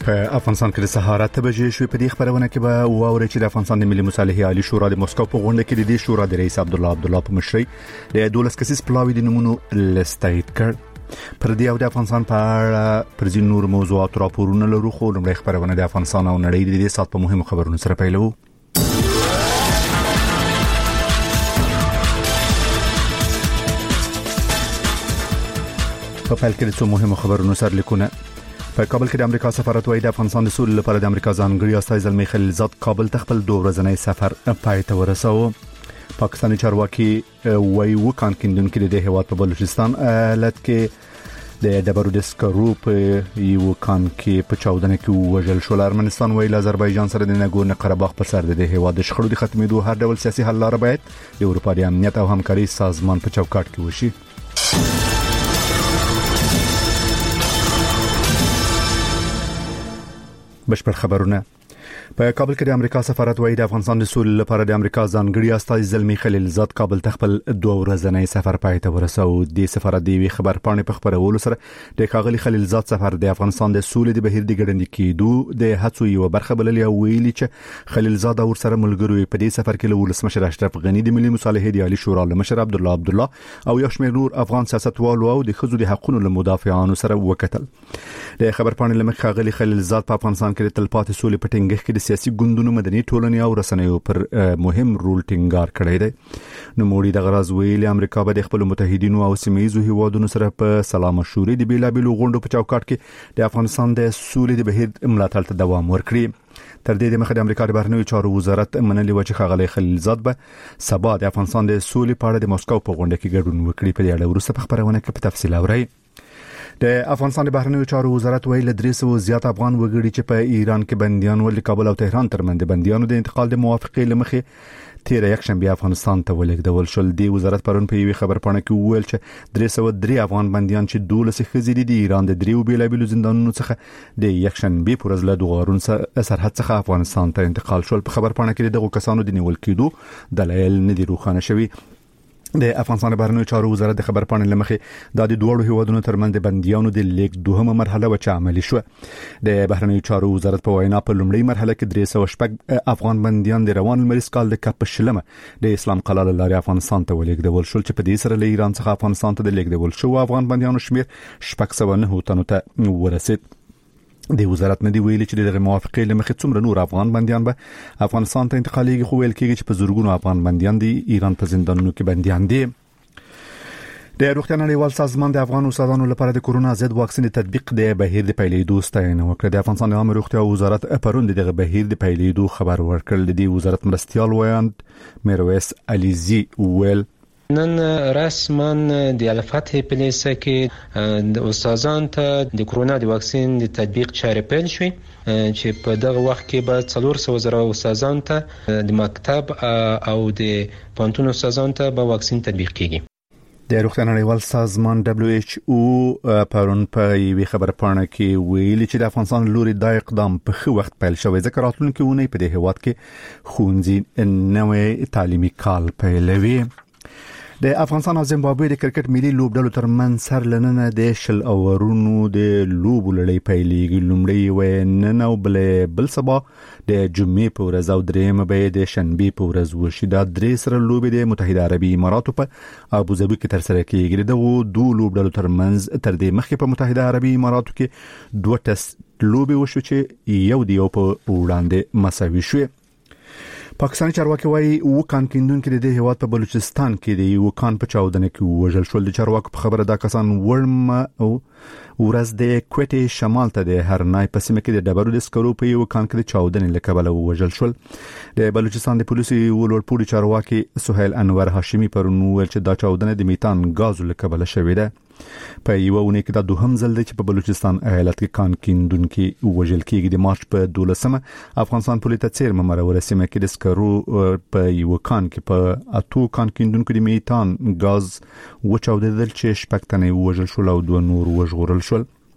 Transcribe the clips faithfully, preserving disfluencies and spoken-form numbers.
په افغانستان کې د سهار اته بجې شوې. په دې خبرونه کې به واوري چې د افغانستان د ملي مصالحې عالی شورا د مسکو په غونډه کې د دې شورا د رئیس عبد الله عبد الله په مشرۍ د دولس کسیز پلاوی د نمونو لستایید کړ. پر دې او د افغانستان په اړه پر ځینو نور موضوعات راپورونه لرو، خو لومړی خبرونه د افغانستان او نړۍ د دې سات په مهمو خبرونو سره پیلوو. په پیل کې د څو مهمو خبرونو سره لیکونه. په کابل کې د امریکا سفارت وايي د افغانستان د سولې لپاره د امریکا ځانګړي استازی زلمی خلیلزاد کابل ته خپل دوه ورځنی سفر پای ته ورساوه. پاکستاني چارواکي وايي وکان کیندونکو د هیواد په بلوچستان ایالت کې د ډبرو د سکرو په یو کان کې په چاودنه کې وژل شو. ارمنستان وايي له آذربایجان سره د نګورنو قرهباغ په سر د هیواد د شخړو د ختمېدو هر ډول سیاسي حل لاره باید د اروپا د امنیت او همکاري سازمان په چوکاټ کې وشي. بشپړ خبرونه. په کابل کې د امریکا سفارت وايي د افغانستان د سولې لپاره د امریکا ځانګړي استازی زلمی خلیلزاد کابل ته خپل دوه ورځنی سفر پای ته ورساوه. د سفارت دی خبر پاڼې په خبرولو سره د کاغلی خلیلزاد سفر د افغانستان د سولې د بهیر د ګډنډ کېدو د هڅو یو برخه بللې او ویلي چې خلیلزاد او سره ملګرو په دې سفر کې له ولسمشر اشرف غنی د ملي مصالحې د عالی شورا له مشر عبد الله عبد الله او یو شمېر نور افغان سیاستوالو او د خزو د حقوقو له مدافعانو سره وکتل. د خبر پاڼې لمخ کاغلی خلیلزاد په افغانستان کې د تلپاتې سولې په ټینګښت کې د سیاسي ګوندونو مدني ټولنې او رسنیو پر مهم رول ټینګار کړی دی. نو موړي د غراز ویلي امریکا به د خپل متحدینو او سیمه‌یزو هیوادونو سره په سلام مشورې د بیلابیلو غونډو په چوکاټ کې د افغانستان د سولې د بهیر ملاتړ ته دوام ورکړي. تر دې د مخه د امریکا د بهرنیو چارو وزارت منلي و چې خاغلی خلیلزاد به سبا د افغانستان د سولې په اړه د مسکو په غونډه کې ګډون وکړي. په دې اړه وروسته په خبرونه کې په تفصیل اورئ. د افغانستان د بهرنیو چارو وزارت ویل درې سوه زیات افغان وګړي چې په ایران کې بنديان ول کابل او تهران ترمنځ بنديانو د انتقال د موافقې لمخې تیر یک شنبه افغانستان ته ولېږدول شول. د وزارت پرون په یوه خبر پاڼه کې ویل چې درې سوه درې افغان بنديان چې دولس خزې دي د ایران د دریو بیلابیلو زندانونو څخه د یک شنبه پر ورځ له دوغارون سرحد څخه افغانستان ته انتقال شول. په خبر پاڼه کې دغه کسانو د نیول کېدو دلایل نه دي روښانه شوي. د افغانستان د بهرنیو چارو وزارت د خبر پاڼې لمخې د دوه هیوادونو ترمنځ د بنديانو د لیک دوهمه مرحله و چې عملي شو. د بهرنیو چارو وزارت په وینا په لومړۍ مرحله کې درې سوه شپږ افغان بنديان د روان المریز کال د کپ شلمه د اسلام قلعه لارې افغانستان ته ولېږدول شول چې په دې سره له ایران څخه افغانستان ته د لیږدول شو افغان بنديانو شمیر شپږ سوه نه تنو ته ورسید. د وزارت نه دی ویلي چې د موافقې لمخې څومره نور افغان بنديان به افغانستان ته انتقالېږي، خو ویل کېږي چې په زورګونو افغان بنديان دي ایران په زندانونو کې بنديان دي. د روغتیا نړیوال سازمان د افغان استادانو لپاره د کورونا ضد واکسین تطبیق د بهیر د پیلېدو ستاینه وکړه. د افغانستان د عامه روغتیا وزارت پرون دغه بهیر د پیلېدو خبر ورکړ. د دې وزارت مرستيال ویاند میرویس علیزی ویل نن رسما د الفتح پلیسه کې د استادانو ته د کورونا د واکسین د تطبیق چارې پیل شوې چې په دغه وخت کې به څلور سوه زره استادانو ته د مکتب او د پوهنتون استادانو ته به واکسین تطبیق کیږي. د روغتیا نړیوال سازمان دبليو ایچ او پرون په یوه خبر پاڼه کې ویلي چې د افغانستان لوري د اقدام په خو وخت پیل شوی ځکه راتلونکي ونې په دې هیواد کې ښوونځي نوې تعلیمي کال پیلوي. د افغانستان او زیمبابوې د کرکټ ملي لوبډلو ترمنځ سرلننه د شل اورونو د لوبو لړۍ پیلېږي. لومړی و نن او بل بل سبا د جمعې په ورځ او درېمه به د شنبې په ورځ وشي. دا درې سره لوبې د متحده عربي اماراتو په ابو ظبي کې ترسره کېږي. دغه دوه لوبډلو ترمنځ تر دې مخکې په متحده عربي اماراتو کې دوه ټیسټ لوبې وشو چې یو د یو په وړاندې مساوي شوې. پاکستاني چارواکي وايي وکان کیندونکو د دې هیواد په بلوچستان کې د یو کان په چاودنه کې وژل شول. د چارواکو په خبره دا کسان ورم او ورځ د کوټې شمال ته د هرنای په سیمه کې د ډبرو د سکرو په یو کان کې د چاودنې له کبله وژل شول. د بلوچستان د پولیسو ولورپوړي چارواکي سهیل انور هاشمي پرون ویل چې دا چاودنه د میتان غاز له کبله شوې ده. په یو ونه کې د دوهم ځل دی چې په بلوچستان ایالت کې کان کیندونکو وژل کېږي. د مارچ په دولسمه افغانستان پولیس ته چیرمه مرور سیمه کې د سکرو په یو کان کې په اتو کان کیندونکو د میتان غاز وچاودل چې شپږ تنه وژل شول او دوه نور وژغورل شول.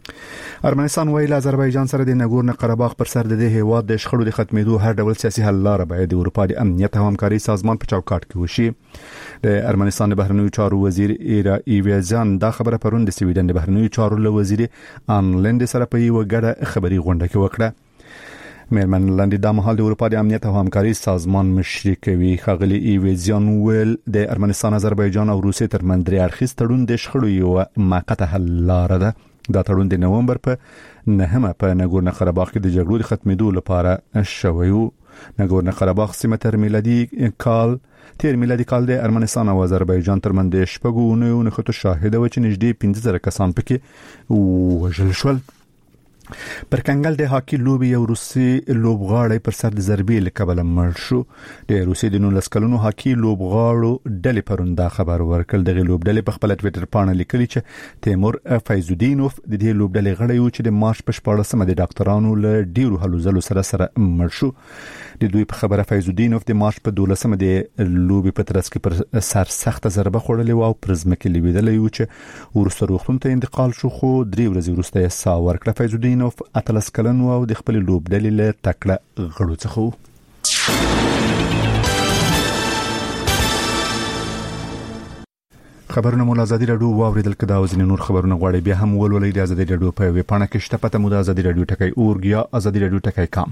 ارمنستان ویل آذربایجان سره د نګورنو قرهباغ پر سر د هیواد د شخړو د ختمېدو هر ډول سیاسي حل لاره باید د اروپا د امنیت او همکاري سازمان په چوکاټ کې وشي. د ارمنستان د بهرنیو چارو وزیر ایرا ایویزان دا خبره پرون د سویډن د بهرنیو چارو له وزیر ان لند سره په یو غړه خبري غونډه کې وکړه. مېرمن لند د مهال د اروپا د امنیت او همکاري سازمان مشري کوي. خغلی ایویزان ویل د ارمنستان آذربایجان او روسیې ترمنځ درې اړخیز تړون د شخړو یو موقته حل لاره ده. دا تړون د نومبر په نهمه په نګورنو قرهباغ کې د جګړو د ختمېدو لپاره شوی و. نګورنو قرهباغ سیمه تر میلادي کال تیر میلادي کال د ارمنستان او آذربایجان ترمنځ د شپږو نوو نښتو شاهد و چې نږدې پنځه زره کسان پکې وژل شول. پر کنګل د هاکي لوبي یو روسي لوبغاړی پر سر د ضربې لکبل مړ شو. د روسي د نولس کلونو هاکي لوبغاړو ډلې پروندا خبر ورکړ. د لوبډلې په خپل ټوئیټر باندې لیکلي چې تیمور فیضودینوف د دې لوبډلې غړی و چې د مارچ په شپاړلسمه د ډاکټرانو له ډیرو هلو ځلو سره سره مړ شو. د دوی په خبره فیضودینوف د مارچ په دولسمه د لوبي په ترڅ کې پر سر سخت ضربه خوړلې و او پر ځمکه لویدلې و چې ورسره روغتون ته انتقال شو، خو درې ورځې وروسته یې ساه ورکړه. فیضودین نو اتلس کلن او د خپل لوبډلې له تکړه غړو څخه. خبرونه مول ازادي رادیو واوریدل کدا او ځینې نور خبرونه غواړي بیا هم ولولئ د ازادي رادیو په ویب پاڼه کې شته. پته مو د ازادي رادیو ټکی اورګ یا ازادي رادیو ټکی کام.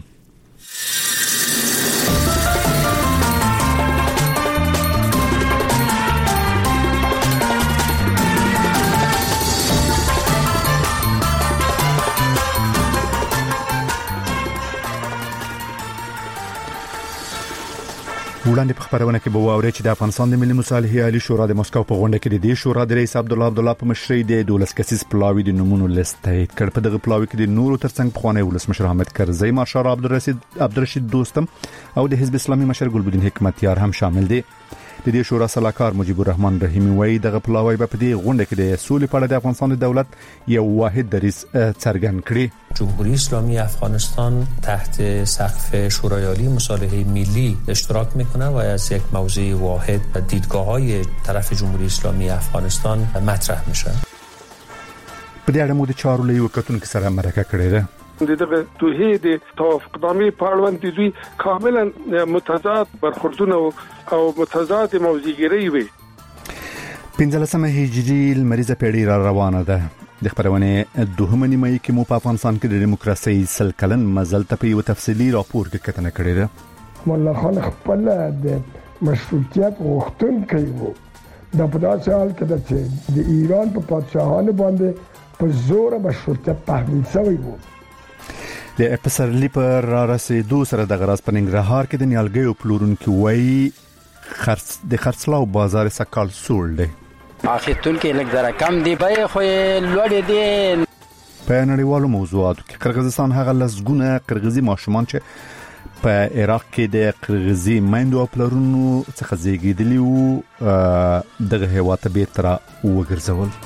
وړاندې په خبرونه کې به واوري چې د افغانستان د ملي مصالحې عالی شورا د مسکو په غونډه کې د دې شورا د رئیس عبدالله عبدالله په مشرۍ د دولس کسیز پلاوی د نمونو لیست تایید کړ. په دغه پلاوی کې د نورو ترڅنګ پخوانی ولسمشر حامد کرزی، مارشال عبدالرشید عبدالرشید دوستم او د حزب اسلامي مشر ګلبدین حکمتیار هم شامل دي. د دې شورا سلاکار مجيب الرحمن رحیمی وایي دغه پلاوی په دې غونډه کې د سولې په اړه د افغانستان د دولت یو واحد دریځ څرګند کړي. جمهوری اسلامی افغانستان تحت سقف شورای عالی مصالحه ملی اشتراک میکنه و از یک موضوع واحد و دیدگاه‌های طرف جمهوری اسلامی افغانستان مطرح میشه. په دې اړه مو د چارو له یو کتونکو سره مرکه کړې ده. دغه توحید توافقنامه پارلمان د دوی کاملا متضاد برخوردونه او متضاد موضوعګری وي. پنځلسمه هجری لمریزه پیړۍ را روانه ده. د خبرونه دوهمه نیمه کې مو په افغانستان کې د دیموکراسي سل کلن مزل ته په یو تفصیلی راپور کې کتنه کړې ده. مولا خان خپل د مشروطیت غوښتونکی وو. د په داسې حال کې چې د ایران په پادشاهانو باندې په زور مشروطیت تحمیل شوی وو. د پسرلی پر را رسیدو سره د غراس په ننګرهار کې د نیالګیو پلورونکو وایي خرڅ د خرڅلاو بازار سکال سول دی. اخیتون کې لږ ذره کم دی، به خو لوړ دی. په نړیوالو موضوعاتو کې قرغیزستان هغه لسګونه قرغیزي ماشومان چې په عراق کې د قرغیزي میندو او پلرونو څخه زیږیدلي وو دغه هیواد ته بیرته وګرځول.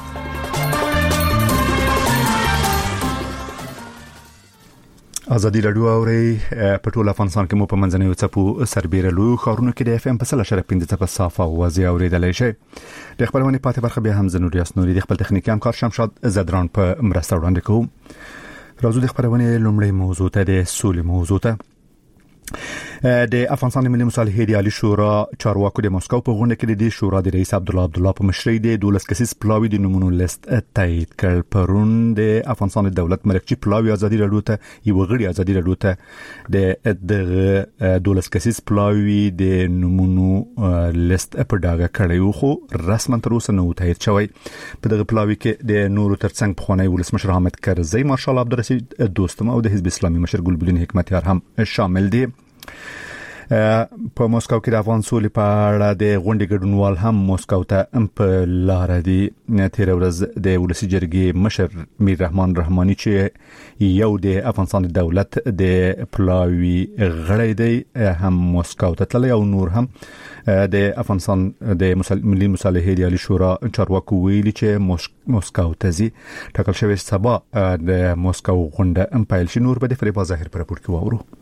ازادي رادیو اوري په ټول افغانستان کې مو په منځنیو چپو سربېره لوی خارونو کې د اف ام په سل اشاره پنځه په صافه اوازې اوریدلای شي. د خبرونه پاتې برخه به هم زنوري اسنوري د خپل تخنیکی همکار شمشاد زدران په مرسته وړاندې کوم. راځو د خبرونه لومړی موضوع ته د سولې موضوع ته. د افغانستان ملي مصالحې د عالی شورا چارواکو د مسکو په غونډه کې د دې شورا د رئیس عبدالله عبدالله په مشرۍ د دولس کسیز پلاوی د نمونو لیست تایید کړ. پرون د افغانستان د دولت مرکزی پلاوی ازادي رادیو ته یو غړي ازادي رادیو ته د دولس کسیز پلاوی د نمونو لیست په ډاګه کړی، خو رسما تر اوسه نه تایید شوی. په دغه پلاوی کې د نورو ترڅنګ پخوانی ولسمشر حامد کرزی، مارشال عبدالرشید دوستم او د حزب اسلامي مشر ګلبدین حکمتیار هم شامل دي. په مسکو کې د افغان سولې په اړه د غونډې ګډونوال هم مسکو ته په لار دي. تیر ورځ د ولسی جرګې مشر میر رحمان رحماني چې یو د افغانستان د دولت د پلاوی غړی دی هم مسکو ته تللی، او نور هم د افغانستان د ملي مصالحې د عالی شورا چارواکو ویلي چې مسکو ته ځي. ټاکل شوی سبا د مسکو غونډه پیل شي. نور به د فریبا ظاهر پر راپور کې واورو.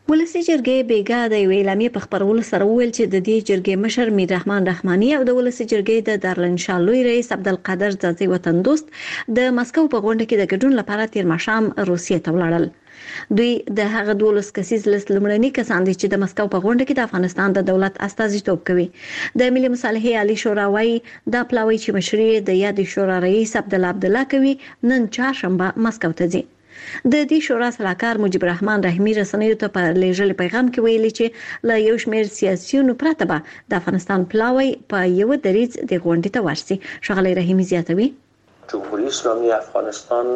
ولسی جرګې بیګا د ویلامي په خبرولو سره ویل چې د دې جرګې مشر میر رحمان رحماني او د ولسی جرګې د دارالانشا لوی رئیس عبدالقادر ځاځي وطن دوست د مسکو په غونډه کې د ګډون لپاره تیر ماښام روسیې ته ولاړل. دوی د هغه دولس کسیز لست لمړني کسان دي چې د مسکو په غونډه کې د افغانستان د دولت استازیتوب کوي. د ملي مصالحې عالی شورا وايي د پلاوی چې مشري د یاد شورا رئیس عبدالله عبدالله کوي نن چهارشنبه مسکو ته ځي. د دې شورا سلاکار مجيب الرحمن رحیمي رسنیو ته په لېږل پیغام کې ویلي چې له یو شمېر سیاسيونو پرته به د افغانستان پلاوی په یو دریځ د غونډې ته ورسي. ښاغلی رحیمي زیاتوي جمهوریت اسلامی افغانستان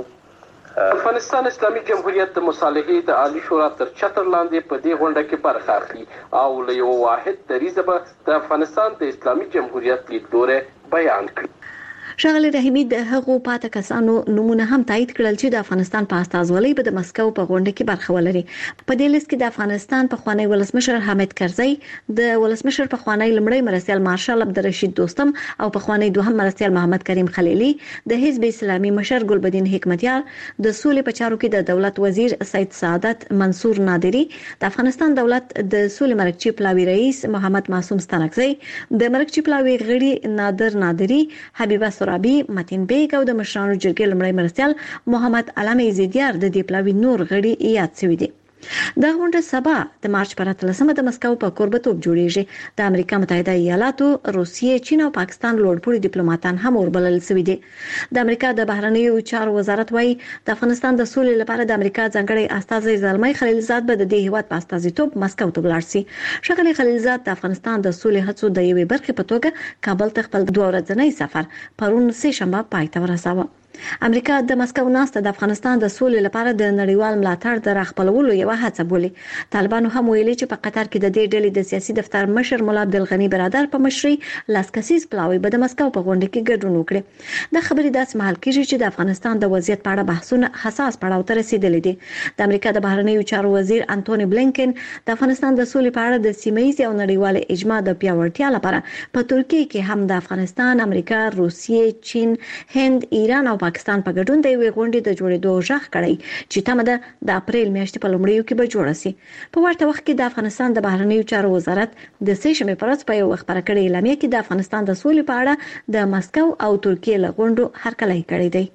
افغانستان اسلامي جمهوریت د مصالحې د عالی شورا تر چتر لاندې په دې غونډه کې برخه اخلي او له یو واحد دریځ به د افغانستان د اسلامي جمهوریت لیدلوری بیان کړي. ښاغلی رحیمي د هغو پاتې کسانو نمونه هم تایید کړل چې د افغانستان په استازولۍ به د مسکو په غونډه کې برخه ولري. په دې لیست کې د افغانستان په خوانی ولسمشر حامد کرزی، د ولسمشر په خوانی لمړی مرستیال مارشال عبدالرشید دوستم او په خوانی دوهم مرستیال محمد کریم خلیلی، د حزب اسلامي مشر ګلبدین حکمتیار، د سولې په چارو کې د دولت وزیر سید سعادت منصور نادری، د افغانستان دولت د سولې مرکچی پلاوی رئیس محمد معصوم ستانکزی، د مرکچی پلاوی غړي نادر نادری، حبیبه رابی، متین بیگ او د مشرانو جرګې لمړی مرستیال محمد علامه زیدیار د دې پلاوی نور غړي یاد شوي دي. د غونډه سبا د مارچ پر اتلسمه د مسکو په کوربتوب جوړیږي. د امریکا متحده ایالاتو، روسیې، چین او پاکستان لوړپوړي ډیپلوماټان هم وربلل شوي دي. د امریکا د بهرنیو چارو وزارت وايي د افغانستان د سولې لپاره د امریکا ځانګړی استازی زلمي خلیلزاد به د دې هیواد په استازیتوب مسکو ته ولاړ شي. ښاغلی خلیلزاد د افغانستان د سولې هڅو د یوې برخې په توګه کابل ته خپل دوه ورځنی سفر پرون سه شنبه پای ته ورساوه. امریکا د مسکو ناسته د افغانستان د سولې لپاره د نړیوال ملاتړ د راخپلولو یو هڅه بولي. طالبانو هم ویلي چې په قطر کې د دې ډلې د سیاسي دفتر مشر مولا عبدالغنی برادر په مشرۍ لاس کسیز پلاوی به د مسکو په غونډه کې ګډون وکړي. د خبرې داسې مهال کېږي چې د افغانستان د وضعیت په اړه بحثونه حساس پړاو ته رسیدلي دي. د امریکا د بهرنیو چارو وزیر انټونی بلینکن د افغانستان د سولې په اړه د سیمه‌ییز او نړیوال اجماع د پیاوړتیا لپاره په ترکیه کې هم د افغانستان، امریکا، روسیې، چین، هند، ایران او پاکستان په ګډون د یوې غونډې د جوړېدو ژغ کړی چې تمه ده د اپریل میاشتې په لومړیو کې به جوړه شي. په ورته وخت کې د افغانستان د بهرنیو چارو وزارت د سه شنبې پر ورځ په یو خبره کړې اعلامیه کې د افغانستان د سولې په اړه د مسکو او ترکیه له غونډو هرکلی کړی دی.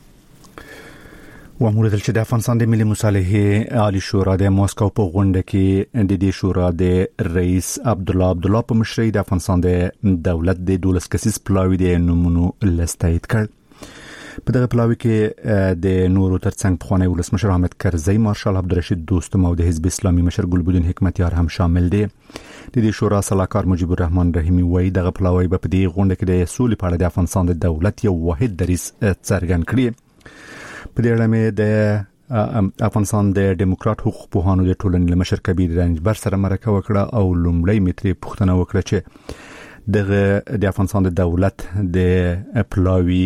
وامور دل چې د افغانستان د ملي مصالحې عالی شورا د مسکو په غونډه کې د دې شورا د رئیس عبدالله عبدالله په مشرۍ د افغانستان د دولت د دولس کسیز پلاوی د نمونو لیست تایید کړ. په دغه پلاوی کې د نورو ترڅنګ پخوانی ولسمشر حامد کرزی، مارشال عبدالرشید دوستم او د حزب اسلامي مشر ګلبدین حکمتیار هم شامل دي. د دې شورا سلاکار مجيب الرحمن رحیمي وایي دغه پلاوی په دې غونډه کې د سولې په اړه د افغانستان د دولت یو واحد دریځ څرګند کړی. په دې اړه مې د افغانستان د ډیموکرات حقوق پوهانو د ټولنې مشر کبیر رنجبر سره مرکه وکړه او لومړی متري پوښتنه وکړه چې دغه د افغانستان د دولت د پلاوی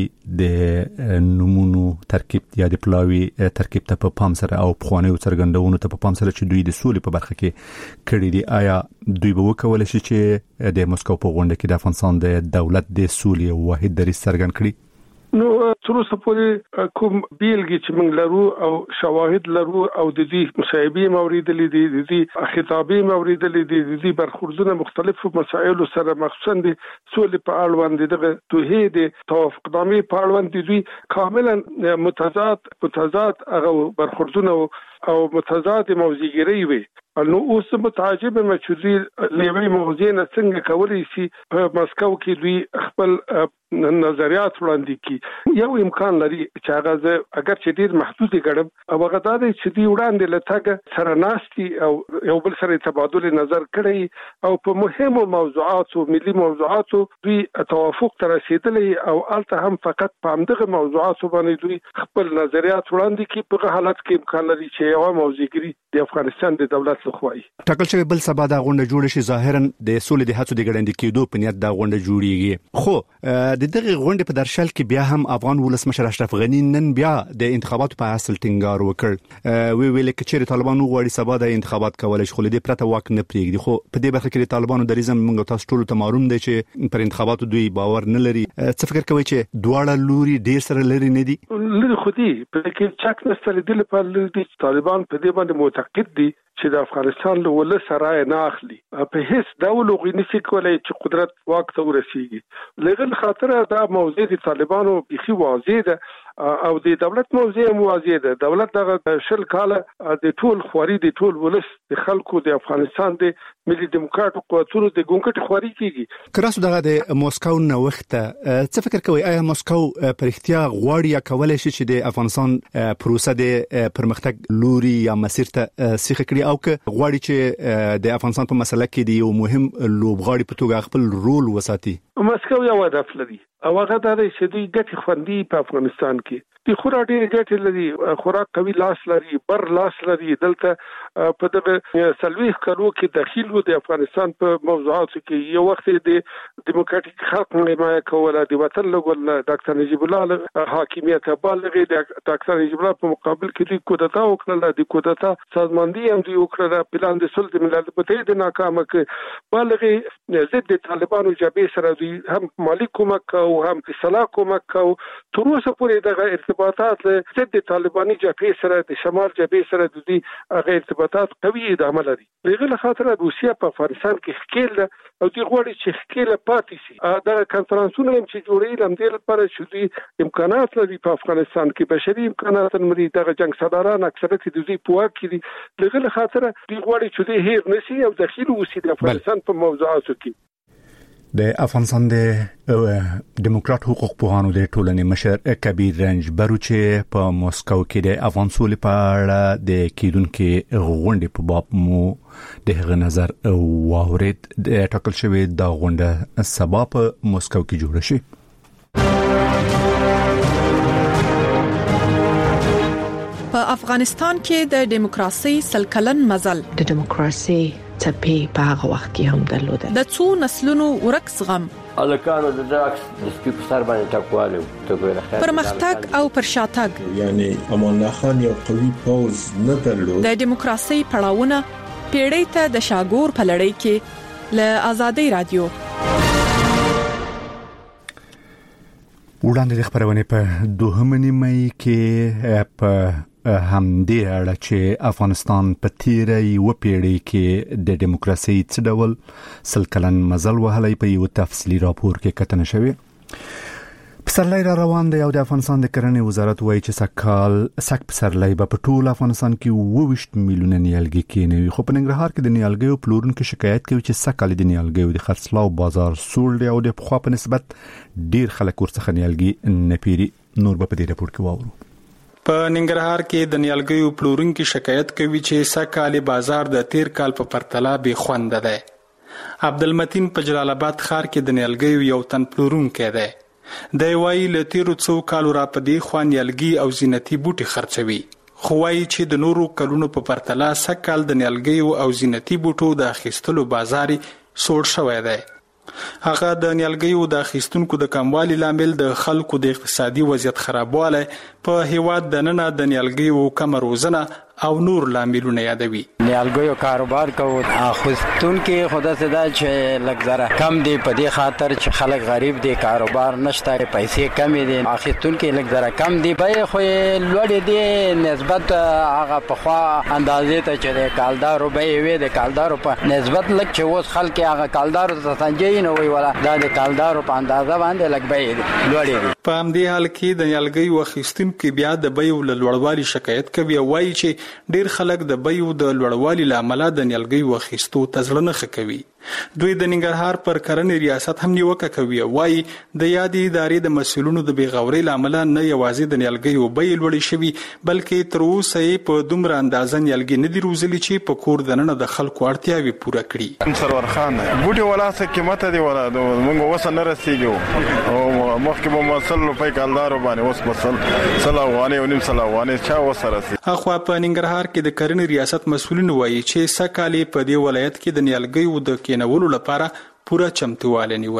د نمونو ترکیب یا د پلاوی ترکیب ته په پام سره او پخوانیو څرګندونو ته په پام سره چې دوی د سولې په برخه کې کړي دي، آیا دوی به وکولای شي چې د مسکو په غونډه کې د افغانستان د دولت د سولې واحد دریځ څرګند کړي؟ نو تر اوسه پورې کوم بیلګې چې موږ لرو او شواهد لرو او د دې مصاحبې موریدلې دي، د دې خطابې موریدلې دي، د دې برخوردونه مختلفو مسایلو سره مخصوصا د سولې په اړوند دغه توحید توافقنامې په اړوند دوی کاملا متضاد متضاد هغه برخوردونه او متضاد موضوعګرۍ وي. نو اوس متعجب یم چې دوی لوی موضوع نه څنګه کولی شي په مسکو کې دوی خپل نظریات وړاندې کړي. یو امکان لري چې هغه اگر چې ډیر محدود ګڼم او هغه دا دی چې دوی وړاندې لټګ سره ناشتي او یو بل سره تبادل نظر کړي او په مهمو موضوعاتو ملي موضوعاتو دوی توافق تر رسیدلې او الته هم فقط په همدغه موضوعاتو باندې دوی خپل نظریات وړاندې کړي. په حالت کې امکان لري چې یو موضوعګری د افغانستان د دولت لخوا ټاکل شوی بل سبا د غونډه جوړ شي. ظاهرا د سولې د هڅو د ګړندې کېدو په نیت د غونډه جوړیږي، خو د دغه غونډې په درشل کې بیا هم افغان ولسمشر اشرف غنی نن بیا د انتخاباتو په اصل ټینګار وکړ. وی ویل چې چیرې طالبانو غواړي سبا د انتخابات کولای شي خو د پرته واک نه پریږدي. خو په دې برخه کې د طالبانو د ریزم موږ تاسو ټول ته معلوم دی چې پر انتخاباتو دوی باور نه لري. څه فکر کوي چې دواړه لوري ډیر سره لري نه دي؟ لري خو دي په کې چک نستل دي په لري طالبان په دې باندې معتقد دي چې د افغانستان له ولس سره نه اخلي په هیڅ ډول غوښنی کولای چې قدرت واک ته ورسیږي لغل خاطر دا موضوع د طالبانو بيخي واضح ده او د دولت موضوع موازی ده. دولت دغه شل کاله د ټول خوري د ټول ولس د خلکو د افغانستان د ملي دیموکراتیک قوتونو د ګونګټ خوري کیږي. کراسو دغه د موسکو نو وخت څه فکر کوي آیا موسکو پر اختیار غواړي یا کولای شي چې د افغانستان پروسه د پرمختګ لوري یا مسیر ته سیخ کړي او که غواړي چې د افغانستان په مسله کې د یو مهم لوبغاړي په توګه خپل رول وساتي؟ موسکو یو هدف لري او هغه دا دی چې دوی ګټې خوندي په افغانستان کې د خورا ډېر ګټې لري، خورا قوي لاس لري، بر لاس لري. دلته په دغه سلويخ کلو کې داخل و د افغانستان په موضوعاتو کې یو وخت د دیموکراتیک خلق حمایت کوله، د وطن لګول ډاکټر نجیب الله حاکمیت بالغ د ډاکټر نجیب الله په مقابل کې دوی کودتا وکړه، د کودتا سازماندهي هم دوی وکړه، پلان د صلح د ملل متحد د ناکامه کې بالغ ضد طالبانو جبهه سره دوی هم مالی کومک او هم اصلاح کومک او تر اوسه پورې دغه ارتباطات ضد طالباني جبهه سره د شمال جبهه سره د دې هغه ارتباطات قوي ادامه لري. لغله خاطر روسیا په افغانستان کې ښکیل او دی غوړي چې ښکیل پاتې شي. دا کنفرانسونه هم چې جوړې لم دې لپاره چې دوی امکانات لري په افغانستان کې بشري امکانات لري، دغه جنگ سالاران اکثریت د دوی په واک کې دي. لغله خاطر دی غوړي چې دوی هیر نشي او داخلي وسی د افغانستان په موضوعاتو کې. د افغانستان د دیموکرات حقوق پوهانو د ټولنې مشر کبیر رنج بروچ په موسکو کې د افغان سولې په اړه د کیدونکو غونډې په باب مو د هغه نظر واورید. د ټاکل شوی د غونډه سبا په موسکو کې جوړه شي. په افغانستان کې د دیموکراسي سلکلن مزل د دیموکراسي څپې په هغه وخت کې هم درلوده. د څو نسلونو ورکس غم الکانو د ډاکس د سپیکر سر باندې ټاکواله ته ګوره خیر پرمختګ او پرشاتګ، یعنی امان الله خان یو قوي پوز نه درلود. د دیموکراسي پړاوونه پیړۍ ته د شاګور په لړۍ کې له آزادۍ رادیو وړاندې د خبرونه په دوهمه نیمه کې په همدې اړه چې افغانستان په تیره یو پیړۍ کې د دیموکراسي څه ډول سلکلن مزل وهلی په یو تفصیلی راپور کې کتنه شوی. پسرلی را روان دی او د افغانستان د کرنې وزارت وایي چې سکال سک پسرلی به په ټول افغانستان کې اووه میلیونه نیالګي کېنوي. خو په ننګرهار کې د نیالګیو پلورونکو شکایت کوي چې سکال د نیالګیو د خرڅلاو بازار سوړ دی او د پخوا په نسبت ډیر خلک ورڅخه نیالګي نه پیري. نور به په دې راپور کې واورو. په ننګرهار کې د نیالګیو پلورونکو شکایت کوي چې سکال بازار د تیر کال په پرتله به خوند ده. عبدالمتین په جلال آباد ښار کې د نیالګیو یو تن پلورونکی دی. د وایي له تیرو څو کالو را پدې خو نیالګي او زینتي بوټي خرڅوي، خو وایي چې د نورو کلونو په پرتله سکال د نیالګیو او زینتي بوټو د اخیستلو بازار سوړ شوی دی. هغه د نیالګیو د اخیستونکو د کموالي لامل د خلکو د اقتصادي وضعیت خرابوالی په هیواد د ننه د نیالګیو کم روزنه او نور لاملونه یادوي. نیالګیو کاروبار کوو، اخیستونکي خدا سدا چې لږ زره کم دی په دې خاطر چې خلک غریب دي، کاروبار نشته، پیسې کمې دي، اخیستونکي لږ زره کم دي، بیې خو یې لوړې دي نسبت هغه پخوا اندازې ته چې د کالدارو بیې وې د کالدارو په نسبت لږ چې اوس خلک هغه کالدارو ته سنجوي نه وایي ولا دا د کالدارو په اندازه باندې لږ بیې لوړې دي. په همدې حال کې د نیالګیو اخیستونکي بیا د بیو له لوړوالي شکایت کوي او وایي چې ډیر خلک د بیو د لوړوالي له امله د نیالګیو اخیستو ته زړه نه ښه کوي. دوی د ننګرهار پر کرنې ریاست هم نیوکه کوي او وایي د یادې ادارې د مسؤلینو د بېغورۍ له امله نه یوازې د نیالګیو بیې لوړې شوي بلکې تر اوسه یې په دومره اندازه نیالګي نه دي روزلي چې په کور دننه د خلکو اړتیاوې پوره کړي. سرور خان بوټي ولا څه قیمت دی ولا موږ اوس نه رسیږو او مخکې به مسل په کالدارو باندې اوس مسل سلاوانه او نیم سلاوانه چا وسره سي. اخوا په ننګرهار کې د کرنې ریاست مسؤلین وایي چې سکالي په دې ولایت کې د نیالګیو د کېنولو لپاره پوره چمتووالی نیولای.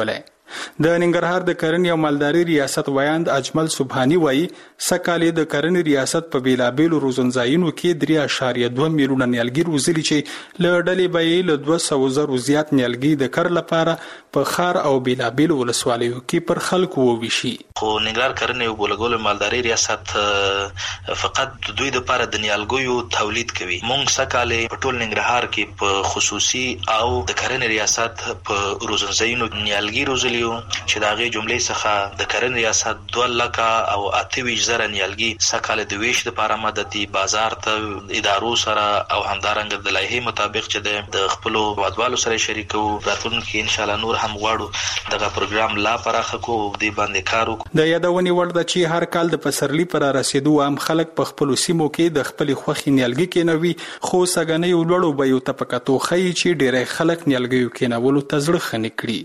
د ننګرهار د کرنې او مالداري ریاست ویاند اجمل سبحانی وایي سکهال د کرنې ریاست په بیلابیلو روزنځایونو کې درې اعشاریه دوه میلیونه نیالګي روزلي چې له ډلې به یې له دوه سوه زرو زیات نیالګي د کر لپاره په ښار او بیلابیلو ولسوالیو کې پر خلکو وویشي. خو ننګرهار کرنې او بولګول مالداري ریاست فقط دوی د لپاره د نیالګیو تولید کوي. مونږ سکهال په ټول ننګرهار کې په خصوصي او د کرنې ریاست په روزنځایونو نیالګي روزلي چې دا غي جملې څخه د کرنې ریاست دوه لکه او اته ویشت زره نیالګي سکهال د ویش لپاره مددي بازار ته ادارو سره او همدارنګه د لایحې مطابق چې د خپل وادوالو سره شریکو راتلونکي ان شاء الله نور هم غواړو دغه پروګرام لا پراخه کو د باندې کارو. د یادونې وړ د چې هر کال د پسرلی پر رسیدو عام خلک په خپل سیمو کې د خپل خوخي نیالګي کېنوي خو سګنې ولړو به یو تپکاتو خي چې ډېر خلک نیالګي کېنولو تزړه خنې کړي.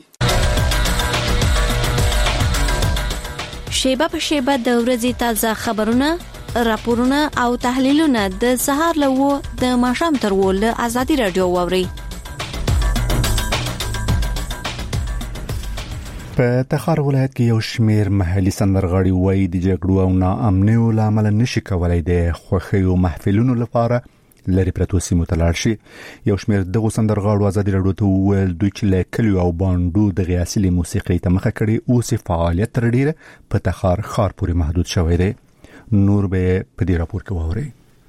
شیبه په شیبه د ورځې تازه خبرونه، راپورونه او تحلیلونه د سهار لوو د ماښام تر ول آزادي رادیو ووري. په تخار ولایت کې یو شمیر محلي سندرغاړي وایي د جګړو او ناامنیو لامل نشي کولای د خوښیو محفلونو لپاره لری پرتو سیمو ته لاړ شي. یو شمیر دغه سندرغاړو آزادي رادیو ته ویل دوی چې له کلیو او باندو د غیاسلي موسیقي ته مخه کړي او فعالیت تر ډیره په تخار ښار پورې محدود شوی دی. نور به په دې راپور کې ووري.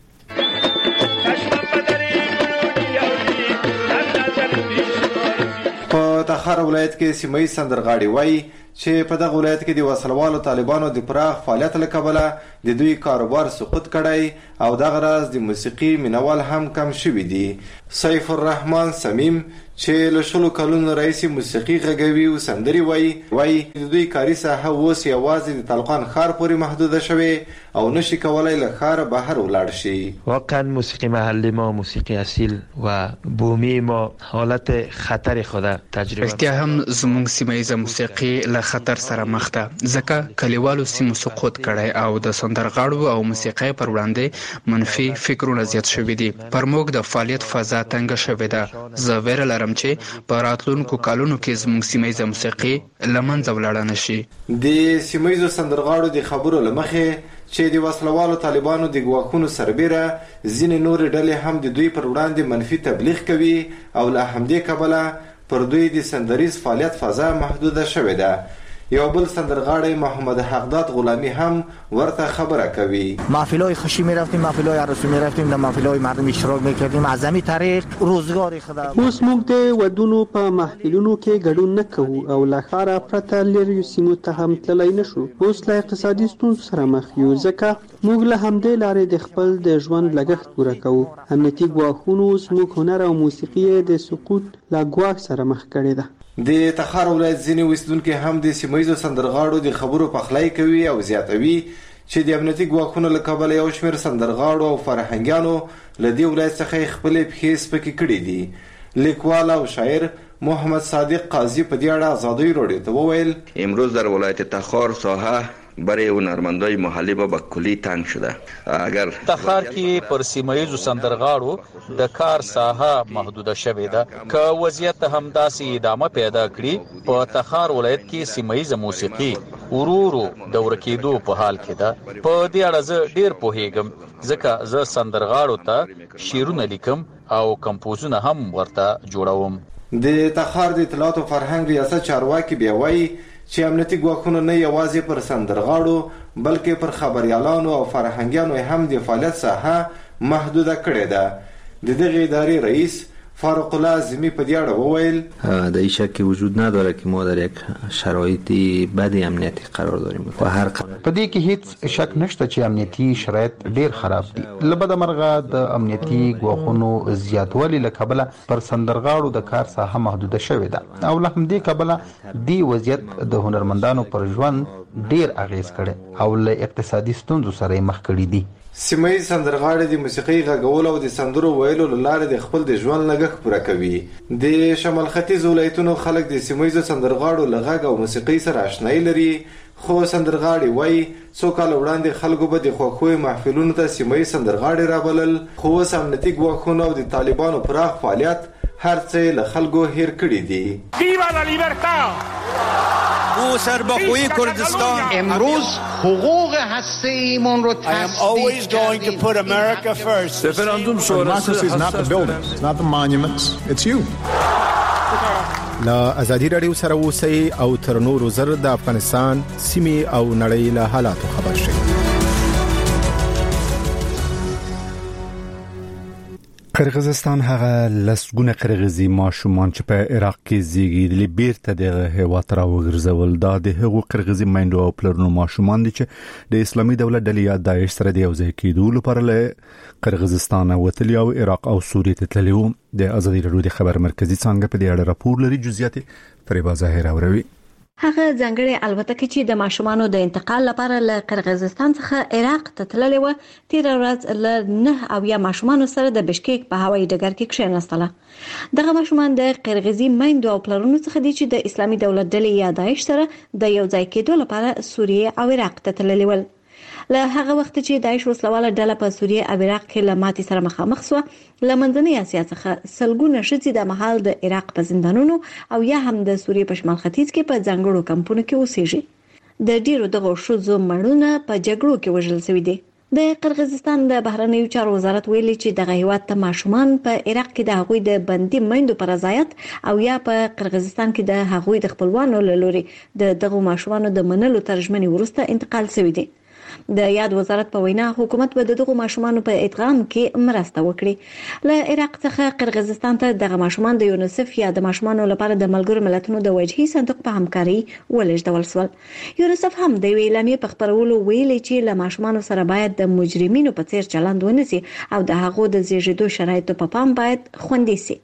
په تخار ولایت کې سیمه سندرغاړي وایي چې په دغه ولایت کې د وسلوالو طالبانو د پراخ فعالیت له کبله د دوی کاروبار سقوط کړی او دغه راز د موسیقي مینوال هم کم شوي دي. سیف الرحمن سمیم چې له شلو کلونو راهیسې موسیقي غږوي او سندرې وایي وایي د دوی کاري ساحه اوس یوازې د طلقان ښار پورې محدوده شوې او نشي کولای له ښاره بهر ولاړ شي. واقعا موسیقی محلی ما موسیقی اصیل و بومی ما حالت خطر خود تجربه رښتیا هم زموږ سیمه ییزه موسیقي له خطر سره مخ ده ځکه کلیوالو سیمو سقوط کړی او د سندرغاړو او موسیقۍ پر وړاندې منفي فکرونه زیات شوي دي. پر موږ د فعالیت فضا تنګه شوې ده. زه ویره لرم چې په راتلونکو کالونو کې زموږ سیمه ییزه موسیقي له منځه ولاړه نشي. د سیمه ییزو سندرغاړو د خبرو له مخې چې د وسلوالو طالبانو د ګواښونو سربیره ځینې نورې ډلې هم د دوی پر وړاندې منفي تبلیغ کوي او له همدې کبله پر دوی د سندریز فعالیت فضا محدوده شوې ده. یو بل سندرغاړی محمد حقداد غلامی هم ورته خبره کوي. محفل‌های خوشی می‌رفتیم، محفل‌های عروسی می‌رفتیم، در محفل‌های مردم اشتراک می‌کردیم. از همین طریق روزگار خود اوس موږ د ودونو په محفلونو کې ګډون نه کوو او له ښاره پرته لرې سیمو ته هم تللی نشو. اوس له اقتصادي ستونزو سره مخ یو ځکه موږ له همدې لارې د خپل د ژوند لګښت پوره کوو. امنیتي ګواښونو زموږ هنر او موسیقي د سقوط له ګواښ سره مخ کړی ده. د تخار ولایت ځینې اوسیدونکي هم د سیمه ییزو سندرغاړو د خبرو پخلی کوي او زیاتوي چې د امنیتي ګواښونو له کبله یو شمېر سندرغاړو او فرهنګیانو له دې ولایت څخه خپلې پښې سپکې کړي دي. لیکوال او شاعر محمد صادق قاضی په دې اړه آزادی رادیو ته وویل امروز در ولایت تخار ساحه برای هنرمندای محلی با کلی تنگ شده. اگر تخار کې پر سیمایزو سندرغاړو د کار ساحه محدوده شوې ده که وضعیت هم داسې ادامه پیدا کړي په تخار ولایت کې سیمایزه موسیقي ورورو د ورکېدو په حال کې ده. په دې اړه زه ډیر پوهیږم ځکه زه سندرغاړو ته شعرونه لیکم او کمپوزونه هم ورته جوړوم. د تخار د اطلاعات او فرهنګ ریاست چارواکي بیا وایي چې امنیتي ګواښونه نه یوازې پر سندرغاړو بلکې پر خبریالانو او فرهنګیانو هم د فعالیت ساحه محدوده کړې ده. د دغه ادارې رئیس فاروق الله اعظمی په دې اړه وویل در این شک وجود نداره که ما در یک شرایطی بد امنیتی قرار داریم و هر په دې کې هیڅ شک نشته چې امنیتي شرایط ډیر خراب دي. له بده مرغه د امنیتي ګواښونو زیاتوالي له کبله پر سندرغاړو د کار ساحه محدوده شوې ده او له همدې کبله دې وضعیت د هنرمندانو پر ژوند ډیر اغیز کړي او له اقتصادي ستونزو سره مخ کړي دي. سیمه ییز سندرغاړي د موسیقۍ غږولو او د سندرو ویلو له لارې د خپل د ژوند لګښت پوره کوي. د شمال ختیځ ولایتونو خلک د سیمه ییزو سندرغاړو له غږ او موسیقۍ سره آشنایي لري خو سندرغاړي وایي څو کاله وړاندې خلکو به د خوښیو محفلونو ته سیمه ییز سندرغاړي رابلل خو اوس امنیتي ګواښونه او د طالبانو پراخ فعالیت هر څه له خلکو هیر کړي دي. ویوا لا لیبرتا او سربخوی کردستان امروز حقوق هسته ایمون رو I am always going to put America first. Referendum sonrası is not the buildings, it's not the monuments, it's you. لا ازادي رادیو سره اوسئ او تر نورو زر د افغانستان سیمې او نړۍ له حالاتو خبر شئ. قرغیزستان هغه لسګونه قرغیزي ماشومان چې په عراق کې زیږیدلي بیرته د هیواد را وګرځول. دا د هغو قرغیزي میندو او پلرونو ماشومان دي چې د اسلامي دولت ډلې یا داعش سره د یو ځای کېدو لپاره له قرغیزستان وتلي او عراق او سوریه ته تللي وو. د ازادي رادیو د خبر مرکزی څنګه په دې اړه راپور لري. جزئیات فریبا ظاهر اوروي. هغه ځنګړې الوتکه چې د ماشومانو د انتقال لپاره له قرغیزستان څخه عراق ته تللې و تیر ورځ له نه او یا ماشومانو سره د بشکیک په هوایي ډګر کې کښېناستله. دغه ماشومان د قرغیزي میندو او پلرونو څخه دي چې د اسلامي دولت ډلې یا داعش سره د یو ځای کېدو لپاره سوریه او عراق ته تللي ول. له هغه وخت چې داعش وسلواله ډله په سوریه او عراق کې له ماتې سره مخامخ شو، له منځنۍ اسیا څخه سلګونه ښځې د مهال د عراق په زندانونو او یا هم د سوریه په شمال ختیځ کې په ځانګړو کمپونو کې اوسېږي. د ډیرو دغه ښځو مړونه په جګړو کې وژل شوي دي. د قرغیزستان د بهرنیو چارو وزارت ویلي چې دغه هیواد ته ماشومان په عراق کې د هغوی د بندي میندو پر رضایت او یا په قرغیزستان کې د هغوی د خپلوانو له لوري د دغه ماشومانو د منلو ترجمنې وروسته انتقال شوی دی. د یاد وزارت په وینا حکومت به دغه ماشومان په ادغام کې مرسته وکړي. له عراق څخه قرغیزستان ته دغه ماشومان د یونیسف یا د ماشومان لپاره د ملګرو ملتونو د وجهي صندوق په همکاري ولېږدول شول. یونیسف هم د ویلامې په خبرولو ویلي چې له ماشومان سره باید د مجرمینو په څیر چلند ونشي او د هغو د زیږیدو شرایطو په پام باید خوندي شي.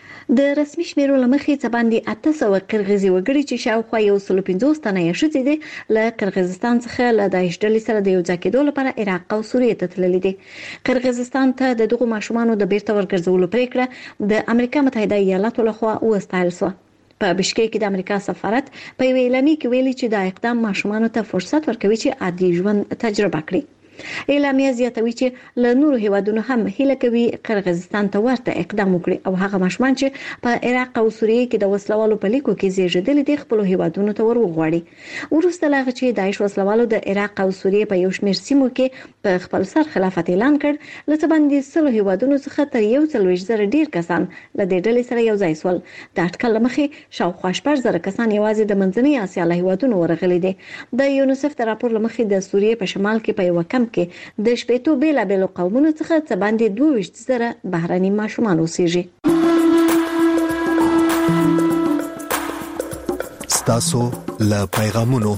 د رسمي شمیرو لمخې څه باندې اته سوه قرغیزي وګړي چې شاوخوا یو سل پنځوس تنه یې ښځې دي له قرغیزستان څخه له داعش ډلې سره د یو ځای کېدو لپاره عراق او سوریه ته تللي دي. قرغیزستان ته د دغو ماشومانو د بیرته ورګرځولو پریکړه د امریکا متحده ایالاتو لخوا وستایل شوه. په بشکیک کې د امریکا سفارت په ویلامې کې ویلي چې دا اقدام ماشومانو ته فرصت ورکوي چې عادي ژوند تجربه کړي. اعلامیه زیاتوي چې له نورو هیوادونو هم هیله کوي قرغیزستان ته ورته اقدام وکړي او هغه ماشومان چې په عراق او سوریه کې د وسلوالو په لیکو کې زیږیدلي دي خپل هیوادونو ته ورغواړي. وروسته لا چې داعش وسلوالو د عراق او سوریه په یو شمېر سیمو کې په خپل سر خلافت اعلان کړ، لته باندې سلو هیوادونو څخه تر یو څلوېښت زره ډیر کسان له دې ډلې سره یو ځای شول. د اټکل لمخې شاوخوا شپږ زره کسان یوازې د منځنۍ اسیا له هیوادونو ورغلي دي. د یونیسف د راپور لمخې د سوریه په شمال کې په یو کم کې د شپېتو بیلابیلو قومونو څخه څه باندې دوه ویشت زره بهرني ماشومان اوسېږي. ستاسو له پیغامونو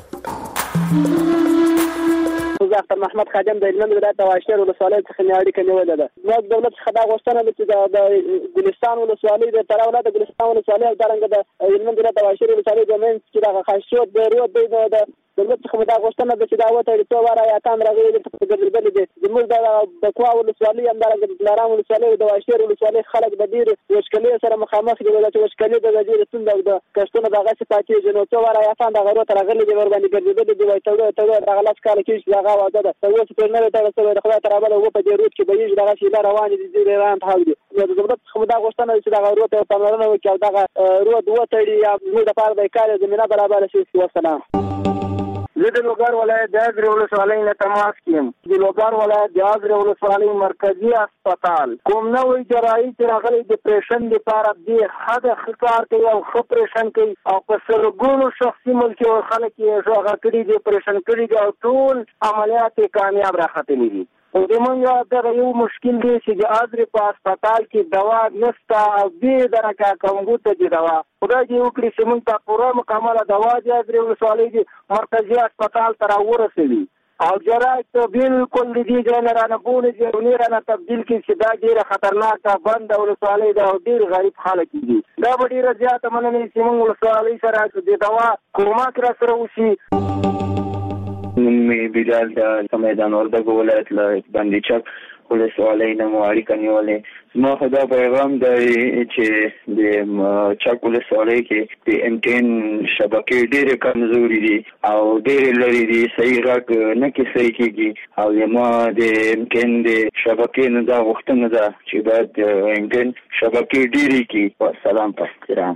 ډاکټر محمد خادم د هلمند ولایت د واشیر ولسوالۍ څخه مې اړیکه نیولې ده. زموږ دولت څخه دا غوښتنه ده چې د ګلستان ولسوالۍ د تړاو ولایت د ګلستان ولسوالۍ او دارنګه د هلمند ولایت د واشیر ولسوالۍ د منځ کې دغه خاصیت د رود دی د دولت څخه دا غوښتنه ده چې دا وته څو واره یاتان راغلي د ګرځېدل دي. زموږ د بکوا ولسوالۍ هم دغه د لارام ولسوالۍ او د واشیر ولسوالۍ خلک د ډیر مشکلې سره مخامخ دي. د مشکلې د ډیر ستونزې او د کښتونو دغه صفاتي جنو څو واره یاتان دغه رود راغلي دي ور باندې ګرځېدل دي. وای ته ته دغه لاس کال کې دغه واده ده اوس په نړۍ ته څو د خدای تعالی او په دې رود کې به یې دغه شیله روان دي د ایران ته دي. د دولت څخه دا غوښتنه چې دغه رود ته پاملرنه وکړي او دغه رود وتړي یا موږ د پاره د کار زمينه برابر شي. والسلام. زه د لوګر ولایت د اګر ولسوالۍ نه تماس کوم. د لوګر ولایت د اګر ولسوالۍ مرکزی هسپتال کوم نوې جراحي چې راغلي د پریشن لپاره د حد خکار کوي او خپریشن کوي او په سرګونو شخصي ملک او خلک یې ژوغه کړي دي پریشن کړي دي او ټول عملیات کامیاب راختلي دي. او د مونږ دا یو مشکل دی چې د اګر په هسپتال کې دوا نشته او دې درکه کومګوته دي دوا خدای دې وکړي چې مونږ ته پوره مکمله دوا د اګر ولسوالۍ د مرکزی هسپتال ته راورسوي او جراحت بالکل دې ځای نه بونه دي او نه نه تبدیل کې چې دا ډیره خطرناکه بند ولسوالۍ ده او ډیر غریب خلک دي. دا به ډیره زیاته مننه چې مونږ ولسوالۍ سره د دوا کومک را سره وشي. می بیدال د میدان وردګو ولایت له باندې چک ولسوالۍ نه مو اړیکه نیولې. زما خدا پیغام دی چې د چک ولسوالۍ کې د امټین شبکې ډېرې کمزوري دي او ډېرې لرې دي، صحیح غږ نه کیسې کېږي او زما د امټین د شبکې نه دا غوښتنه ده چې باید د امټین شبکې ډېرې کړي. سلام په احترام.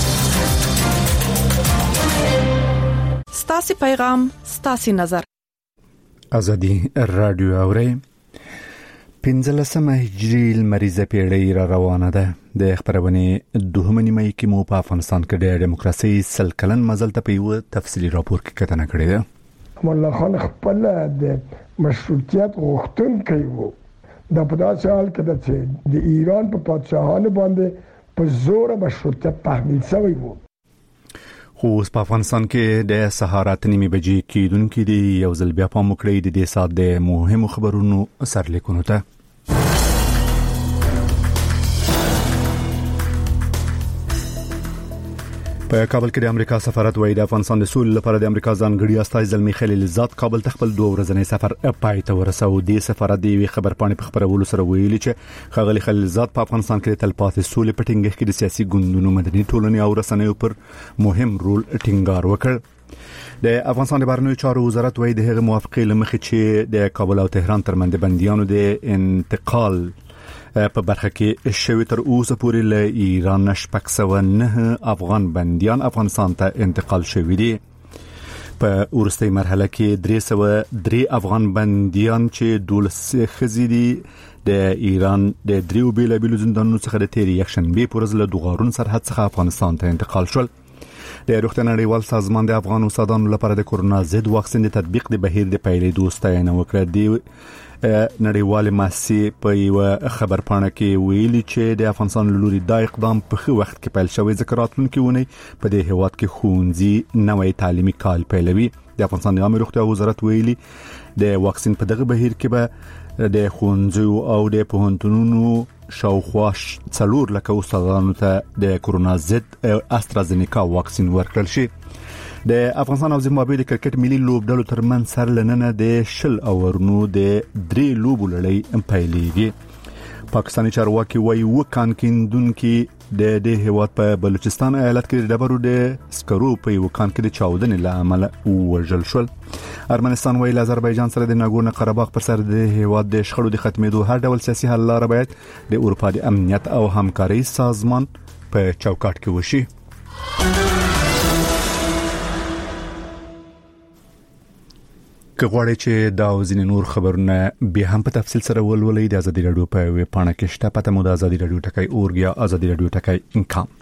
ستاسو پیغام ستاسو نظر. ازادي رادیو اوري پنځلسمه هجری لمریزه پیړۍ را روانه ده. د خبرونه دوهمه نیمه کې مو په افغانستان کې د دیموکراسي سل کلن مزل ته په یو تفصیلی راپور کې کتنه کړې ده. مولا خان خپل د مشروطیت غوښتونکی وو. د په داسې حال کې ده چې د ایران په پادشاهانو باندې په زور مشروطیت تحمیل شوی وو. خو اوس په افغانستان کې د سهارات نیمه بجې کېدونکې دی. یو ځل بیا پام وکړئ د دې سات د مهمو خبرونو سرلیکونو ته. په کابل کې د امریکا سفارت وایي د افغانستان د سولې لپاره د امریکا ځانګړي استازي زلمی خلیلزاد کابل ته خپل دوه ورځنی سفر پای ته ورساو. د سفارت د خبرپاڼې په خبرولو سره ویلي چې خغلی خلیلزاد په افغانستان کې د تلپاتې سولې په ټینګښت کې د سیاسي ګوندونو، مدني ټولنې او رسنیو پر مهم رول ټینګار وکړ. د افغانستان د بهرنیو چارو وزارت وایي د هغه موافقې لمخې چې د کابل او تهران ترمنځ د بنديانو د انتقال په برخه کې شوی تر اوسه پورې له ایران شپږ سوه نه افغان بنديان افغانستان ته انتقال شوی دي. په ورستۍ مرحله کې درې سوه درې افغان بنديان چې دولس خزي دي د ایران د دریو بیلابیلو زندانونو څخه د تیر یکشنبه پر ورځ له دوغارون سرحد څخه افغانستان ته انتقال شول. د روغتیا نړیوال سازمان د افغان اوسادانو لپاره د کورونا ضد واکسین د تطبیق د بهیر د پیلېدو ستاینه وکړه. دی نړیوال مؤسسې په یو خبرپاڼه کې ویلي چې د افغانستان لوري دا اقدام په ښه وخت کې پیل شوی ځکه راتلونکي ونی په دې هیواد کې ښوونځي نوې تعلیمي کال پیلوي. د افغانستان د عامه روغتیا وزارت ویلي د واکسین په دغه بهیر کې به د ښوونځي او د پوهنتونونو شاوخوا څلور لکه استادانو ته د کورونا ضد استرازینیکا واکسین ورکړل شي. د افغانستان او زیمبابوې د کرکټ ملي لوبډلو ترمنځ سر لننه د شل اورونو د درې لوبو لړۍ پیلېږي. پاکستاني چارواکي وایي وکان کیندونکو د دې هیواد په بلوچستان ایالت کې د ډبرو د سکرو په یو کان کې د چاودنې له امله وژل شول. ارمنستان وایي آذربایجان سره د ناګورنو قرهباغ پر سر د هیواد د شخړو د ختمېدو هر ډول سیاسي حل لاره باید د اروپا د امنیت او همکاري سازمان په چوکاټ کې وشي. که غواړئ چې دا او ځینې نور خبرونه بیا هم په تفصیل سره ولولئ د ازادي رادیو په ویب پاڼه کې شته. پته مو د ازادي رادیو ټکی اورګ یا ازادي رادیو ټکی انکام.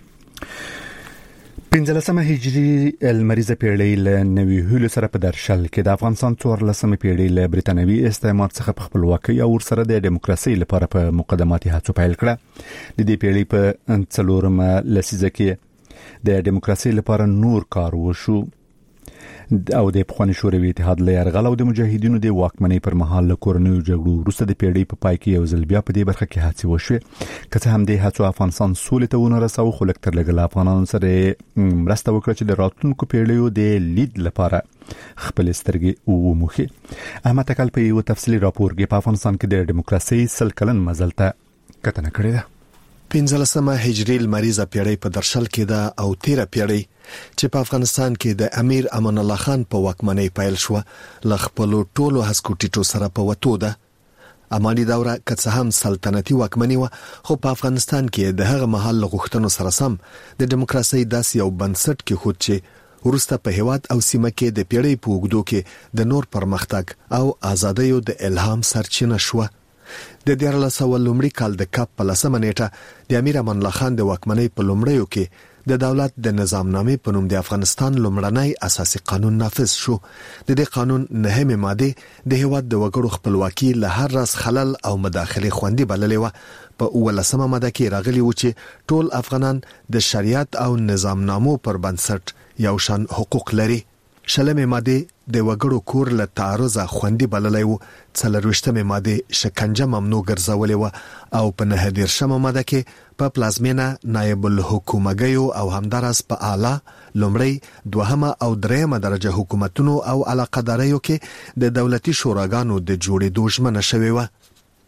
پنځلسمه هجری لمریزه پیړۍ له نوي هیلو سره په درشل کې د افغانستان څوارلسمه پیړۍ له برتانوي استعمار څخه په خپلواکۍ او ورسره د دیموکراسي لپاره په مقدماتي هڅو پیل کړه. د دې پیړۍ په څلورمه لسیزه کې د دیموکراسي لپاره نور کار وشو او د پخوانی شوروي اتحاد له یرغل او د مجاهدینو د واکمنۍ پر مهال له کورنیو جګړو وروسته د پیړۍ په پای کې یو ځل بیا په دې برخه کې هڅې وشوې. که څه هم د هڅو افغانستان سولې ته ونه رساو، خو لکه تر لږه له افغانانو سره مرسته وکړه چې د راتلونکو پیړیو د لید لپاره خپل سترګې وموښي. احمد تکل په یو تفصیلي راپور کې په افغانستان کې د دیموکراسي سل کلن مزل ته کتنه کړې ده. پنځلسمه هجری لمریزه پیړۍ په درشل کې ده او تیره پیړۍ چې په افغانستان کې د امیر امان الله خان په واکمنۍ پیل شو ل خپل ټولو هسکوټیټو سره په وته ده. اماني دوره که څه هم سلطنتي واکمنۍ و، خو په افغانستان کې د هغه مهال غوښتنو سره سم د دیموکراسي داسې یو بنسټ کې خود چې ورسته په هیواد او سیمه کې د پیړۍ په وګړو کې د نور پرمختګ او ازادیو د الهام سرچینه شو. د دیارلس سوه لومړي کال د کاپ په لسمه نیټه د امیر امان الله خان د واکمنۍ په لومړیو کې د دولت د نظامنامې په نوم د افغانستان لومړنی اساسي قانون نافذ شو. د دې قانون نهمه ماده د هیواد د وګړو خپلواکي له هر راز خلل او مداخله خوندي بللې و. په اولسمه ماده کې راغلی و چې ټول افغانان د شریعت او نظامنامو پر بنسټ یو شان حقوق لري. شلمه ماده د وګړو کور له تعرض خوندي بللې و. څلرويشتمه ماده شکنجه ممنوع ګرځولې و او په نه دیرشمه ماده کې په پلازمینه نائب الحکومګیو او همدارس په اعلی لومړی دوهمه او دریمه درجه حکومتونو او علاقه داریو کې د دولتي شوراګانو د جوړېدو ژمنه شوې و.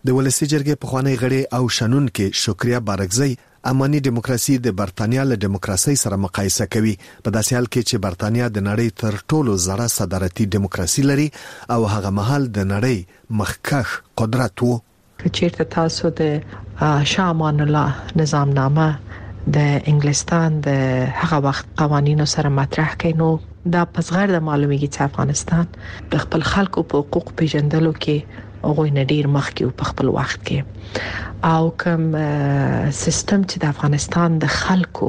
د ولسی جرګې په خوانی غړي او شنن کې شکریا بارکزی اماني دیموکراسي د برتانیا له دیموکراسي سره مقایسه کوي په داسې حال کې چې برتانیا د نړۍ تر ټولو زړه صدارتي دیموکراسي لري او هغه مهال د نړۍ مخکښ قدرت وو. چیرته تاسو د شاه امان الله نظام نامه د انګلستان د هغه وخت قوانینو سره مطرح کینو دا پسغر د معلومیږي چې افغانستان د خپل خلکو په حقوق پیژندلو کې هغه نه ډیر مخکې په خپل وخت کې او کوم سیستم چې د افغانستان د خلکو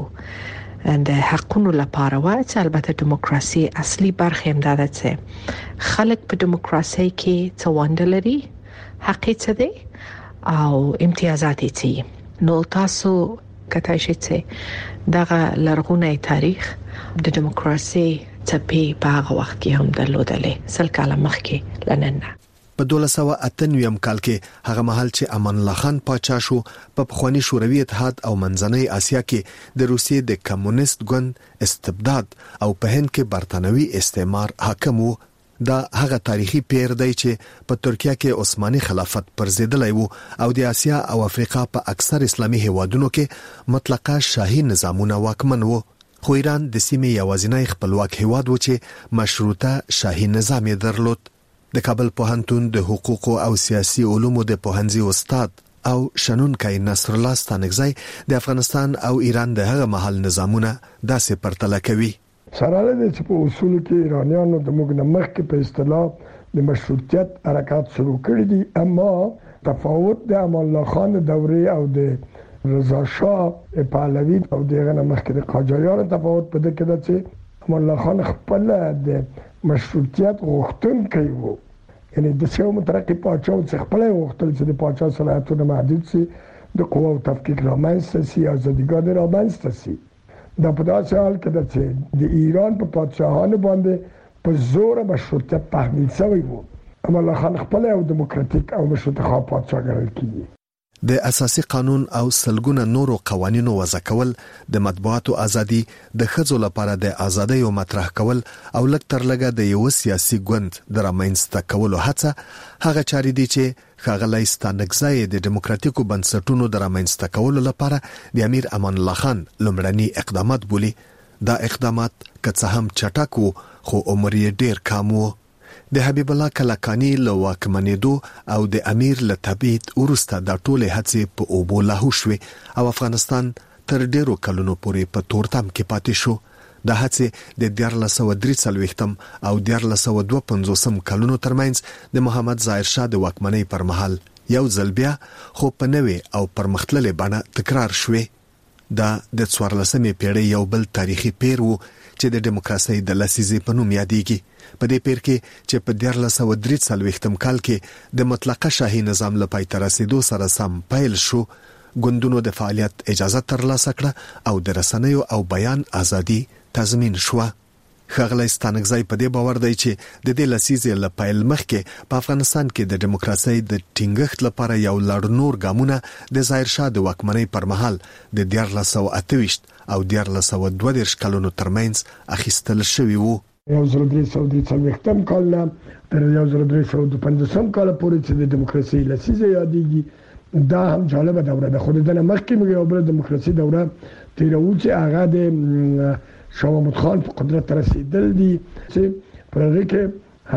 د حقونو لپاره وایي چې البته دیموکراسي اصلي برخه هم ده چې خلک په دیموکراسي کې څه وندلري حق څه دی او امتیازات څه نو تاسو کته شي چې دغه لرغونی تاریخ د دیموکراسي څپې په هغه وخت کې هم درلودلې سل کاله مخکې لننه. په دولس سوه اته نوي کال کې هغه مهال چې امان الله خان پاچا شو په پخوانی شوروي اتحاد او منځنۍ اسیا کې د روسیې د کمونیست ګوند استبداد او په هند کې برتانوي استعمار حاکم وو. دا هغه تاریخي پیر دی چې په ترکیه کې عثماني خلافت پرځیدلی وو او د اسیا او افریقا په اکثر اسلامي هیوادونو کې مطلقه شاهي نظامونه واکمن وو. خو ایران د سیمې یوازینی خپلواک هیواد و چې مشروطه شاهي نظام یې درلود. د کابل پوهنتون د حقوق او سیاسي علومو د پوهنځي استاد او شنونکی نصر الله ستانکزی د افغانستان او ایران د هغه محل نظامونه داسې پرتله کوي. سره له چې په اصول کې ایرانیانو د موږ نه مخکې په اصطلاح د مشروطیت حرکت شروع کړی دي اما تفاوت د امان الله خان دورې او د رضا شاه پهلوي او دغه نه مخکې د قاجاریانو تفاوت په دې کې ده چې امان الله خان خپل د مشروطیت غوښتونکی وو یعنی د څو مترقي پاچا چې خپل غوښتل چې د پاچا صلاحیتونه محدود شي د قوا او تفکیک رامنځته شي او ازادګۍ رامنځته شي. دا په داسې حال کې ده چې د ایران په پادشاهانو باندې په زور مشروطیت تحمیل شوی وو. امان الله خان خپل او دیموکراتیک او مشروطه خوا پاچا ګڼل کیږي. د اساسي قانون او سلګونه نورو قوانینو وضع کول د مطبوعاتو ازادي د ښځو لپاره د ازادۍ او مطرح کول او لږ تر لږه د یو سیاسي ګوند د رامنځته کولو هڅه هغه چاري دي چې ښاغلی ستانکزی د دیموکراتیکو بنسټونو د رامنځته کولو لپاره د امیر امان الله خان لومړني اقدامات بولي. دا اقدامات که څه هم چټک وو خو عمر یې ډیر کم وو. د حبیب الله کلکانی له واکمنېدو او د امیر له تبعید وروسته د ټولې هڅې په اوبو لاهو شوې او افغانستان تر ډیرو کلونو پورې په تورتم کې پاتې شو. د هڅې د دیارلس سوه درې څلوېښتم او دیارلس سوه دوه پنځوسم کلونو ترمنځ د محمد ظاهر شاه د واکمنۍ پر مهال یو ځل بیا خو په نوې او پرمختللې بڼه تکرار شوې. دا د څوارلسمې پیړۍ یو بل تاریخي پیر وو چې د دیموکراسۍ د لسیزې په نوم یادېږي. په دې پیر کې چې په دیارلس سوه درې څلوېښتم کال کې د مطلقه شاهي نظام له پای ته رسېدو سره سم پیل شو ګوندونو د فعالیت اجازه ترلاسه کړه او د رسنیو او بیان ازادي تضمین شوه. ښاغلی ستانکزی په دې باور دی چې د دې لسیزې له پیل مخکې په افغانستان کې د دیموکراسۍ د ټینګښت لپاره یو لړ نور ګامونه د ظاهر شاه د واکمنۍ پر مهال د دیارلس سوه اته ویشت او دیارلس سوه دوه دېرش کلونو ترمنځ اخیستل شوي وو. یو زر درې سوه درې څلوېښتم کال نه تر یو زر درې سوه دوه پنځوسم کال پورې چې د دیموکراسۍ لسیزه یادېږي دا هم جالبه دوره ده. خو د دې نه مخکې موږ یو بله دیموکراسي دوره تېروو چې هغه د شاه محمود خان په قدرت ته رسېدل دي چې په هغې کې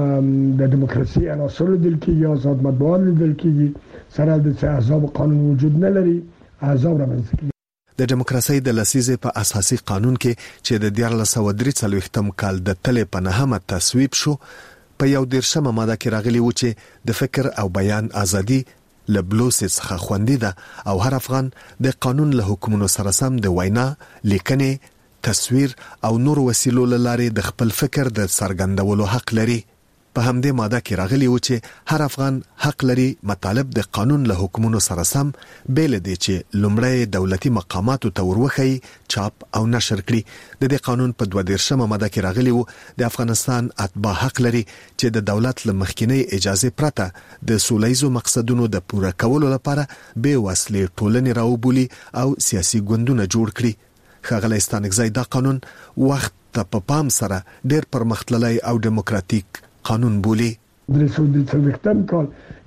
هم د دیموکراسي عناصر لیدل کېږي آزاد مطبوعات لیدل کېږي سره د چې احزاب قانون وجود نه لري احزاب رامنځته کېږي. د دیموکراسۍ د لسیزې په اساسي قانون کې چې د دیارلس سوه درې څلوېښتم کال د تلې په نهمه تصویب شو په یو دېرشمه ماده کې راغلي وو چې د فکر او بیان ازادي له بلوسې څخه خوندي ده او هر افغان د قانون له حکمونو سره سم د وینا، لیکنې، تصویر او نور وسیلو له لارې د خپل فکر د څرګندولو حق لري. په همدې ماده کې راغلي و چې هر افغان حق لري مطالب د قانون له حکمونو سره سم بیل دي چې لومړی دولتي مقاماتو ته وروخی چاپ او نشر کړي. د دې قانون په دوه دېرشمه ماده کې راغلي و د افغانستان اتباع حق لري چې د دولت له مخکینۍ اجازه پرته د سولهییزو مقصدونو د پوره کولو لپاره بې وسلې ټولنې راوبولي او سیاسي ګوندونه جوړ کړي. ښاغلی ستانکزی دا قانون وخت ته په پام سره ډېر پرمختللی او دیموکراتیک قانون بولی. درې سوه څلوېښتم کال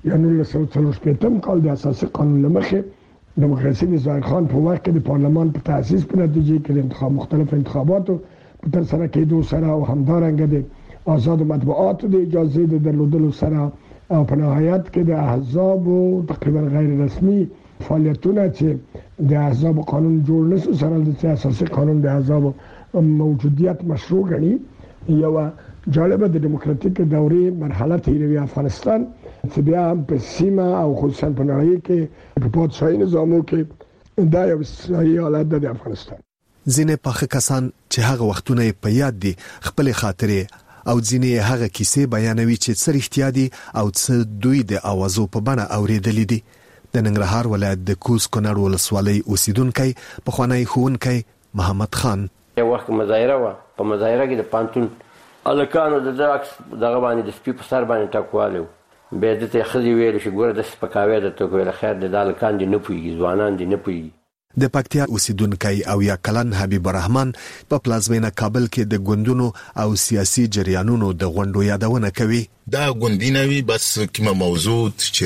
یا نولس سوه څلور شپېتم کال د اساسي قانون له مخې دیموکراسي د ظاهر خان په وخت کې د پارلمان په تاسیس په نتیجه کې د انتخاب مختلف انتخاباتو په تر سره کېدو سره او همدارنګه د آزاد مطبوعاتو د اجازه د درلودلو سره او په نهایت کې د احزابو تقریبا غیر رسمي فعالیتونه چې د احزاب قانون جوړ نشو سره د اساسي قانون د احزاب موجودیت مشروع غني یو جالبه د دیموکراتیک دورې مرحله تیروي افغانستان چې بیا په سیمه او خصوصا په نړۍ کې په پادشاهي نظامو کې دا یو صحیح حالت د افغانستان. ځینې پاخه کسان چې هغه وختونه په یاد دي خپل خاطرې او ځینې هغه کیسې بیانوي چې څه رښتیا دي او څه دوی د اوازو په بڼه اوریدلې دي. د ننګرهار ولایت د کوز کونړ ولسوالۍ اوسیدونکو پخوانی ښوونکی محمد خان یو وخت مظاهره و په مظاهره کې د پانتون الکانو د داکس دغه باندې د سپي په سر باندې ټکواله به د ته خزي ویل شي ګوره د سپکاوي د تو کوله خیر د الکان دي نه پويږي ځوانان دي نه پويږي. د پکتیا اوسیدونکو او یا کلن حبیب الرحمن په پلازمینه کابل کې د ګوندونو او سیاسي جریانونو د غونډو یادونه کوي. دا ګوندینوي بس کومه موضوع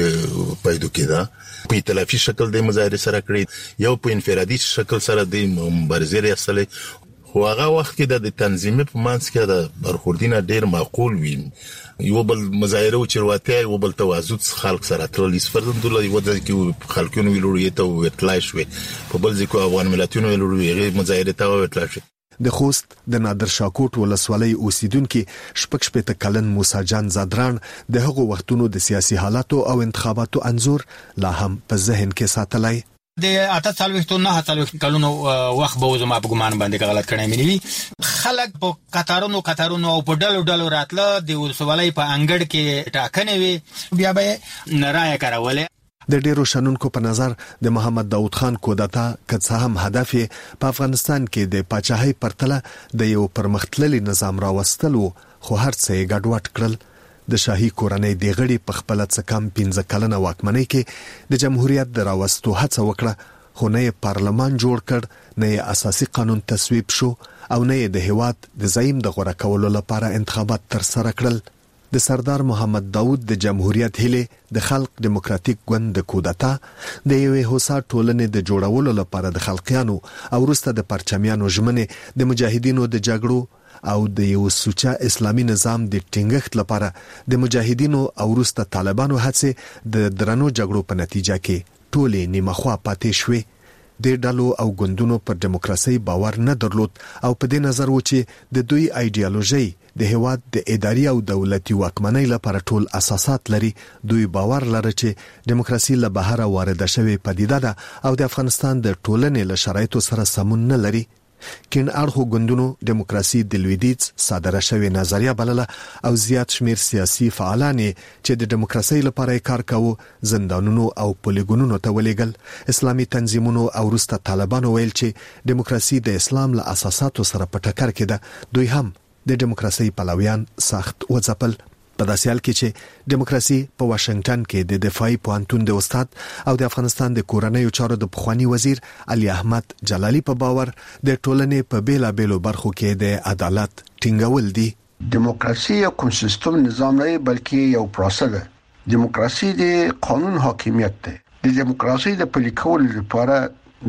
چې پیدا کېده په ائتلافي شکل د مظاهره سره کړی یو په انفرادي شکل سره د مبارزې ریاستله خو هغه وخت کې د تنظیمي په منځ کې د برخوردینه ډیر معقول وي یو بل مظاهره او چرواته یو بل توازن خلک سره ترل اسفردندل یو د کې خلکونو ویلوړي ته وټلای شوی په بل ځکه افغان ملتونو ویلوړي غیر مظاهره ته وټلای شوی. د خوست د نادر شاکوټ ولسوالۍ اوسیدونکو شپږ شپېته کلن موسی جان زادران د هغو وختونو د سیاسي حالاتو او انتخاباتو انزور لا هم په ذهن کې ساتلای. د اته څلوېښتو نه څلوېښت کلونو وخت به زما په ګمان باندې غلط کړی مې وي خلک په قطارونو قطارونو او په ډلو ډلو راتله د ولسوالۍ په انګړ کې ټاکنې وي بیا به رایه کارولې. د ډیرو شنونکو په نظر د محمد داود خان کودتا که هم هدف په افغانستان کې د پاچاهۍ پرتله د یو پرمختللي نظام راوستلو خو هر څه یې ګډوډ کړل. د شاهي کورنۍ د غړي په خپل څه کم پنځه کلنه واکمنۍ کې د جمهوریت د راوستو هڅه وکړه خو نه پارلمان جوړ کړ نه اساسي قانون تصویب شو او نه د هیواد د زعیم د غوړه کولو لپاره انتخابات تر سره کړل. د سردار محمد داود د جمهوریت هله د خلق دیموکراتیک ګوند د کودتا د یوې هوسا ټولنې د جوړولو لپاره د خلقیانو او وروسته د پرچمیانو ژمنې د مجاهدینو د جګړو او د یو سوچا اسلامي نظام د ټینګښت لپاره د مجاهدینو او وروسته طالبانو هڅې د درنو جګړو په نتیجه کې ټولې نیمه خوا پاتې شوې. د ډلو او ګوندونو پر دیموکراسي باور نه درلود او په دې نظر و چې د دوی ایډیالوژي د هواد د اداري او دولتي واکمنۍ لپاره ټول اساسات لري. دوی باور لري چې دیموکراسي له بهر وارده شوی پدیده ده او د افغانستان د ټولنې له شرایطو سره سمون نه لري. کین اړخو ګوندونو دیموکراسي د لویدیځ صادره شوی نظریه بلله او زیات شمیر سیاسي فعالان چې د دیموکراسي لپاره کار کاوه زندانونو او پولیګونونو ته ولېګل. اسلامي تنظیمونو او وروسته طالبانو ویل چې دیموکراسي د اسلام له اساساتو سره په ټکر کې ده. دوی هم د دیموکراسي پلویان سخت وځپل. په داسې حال کې چې دیموکراسي په واشنگټن کې د دفاعي پوهنتون د استاد او د افغانستان د کورنیو چارو د پخوانی وزیر علي احمد جلالي په باور د ټولنې په بیلا بیلو برخو کې د عدالت ټینګول دي. دیموکراسي یو کوم سیستم نظام نه بلکې یو پروسه ده. دیموکراسي د قانون حاکمیت ده. د دیموکراسي د پلي کولو لپاره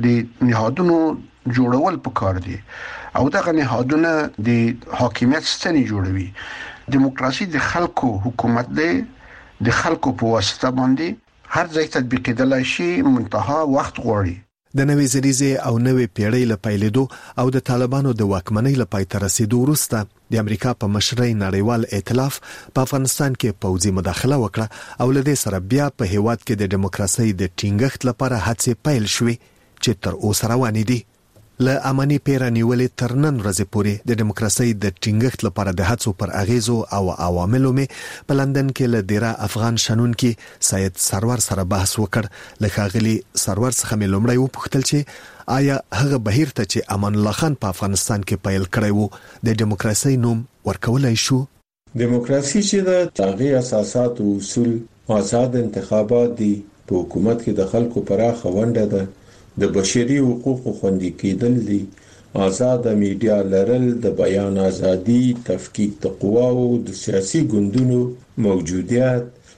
د نهادونو جوړول پکار دي او دغه نهادونه د حاکمیت ستنې جوړوي. دیموکراسي د خلکو حکومت دی د خلکو په واسطه باندې هر ځای تطبیقېدلای شي منتها وخت غواړي. د نوې زریزې او نوې پیړۍ له پیلېدو او د طالبانو د واکمنۍ له پای ته رسیدو وروسته د امریکا په مشرۍ نړیوال ائتلاف په افغانستان کې پوځي مداخله وکړه او له دې سره بیا په هیواد کې د دیموکراسي د ټینګښت لپاره هڅې پیل شوې چې تر اوسه روانې دي. له امني پیرانیولې تر نن ورځې پورې د دیموکراسي د ټینګښت لپاره د هڅو پر اغیزو او عواملو مې په لندن کې له ډیره افغان شنونکو سید سرور سره بحث وکړ. له ښاغلي سرور څخه مې لومړی وپوښتل چې آیا هغه بهیر ته چې امان الله خان په افغانستان کې پیل کړی وو د دیموکراسي نوم ورکولای شو؟ دیموکراسي چې د تغیر اساسات او اصول آزاد انتخابات دي په حکومت کې د خلکو پراخه ونډه ده د بشري حقوقو خوندي کېدل دي آزاد میډیا لرل د بیان ازادي تفکیک د قواو د سیاسي ګوندونو موجودیت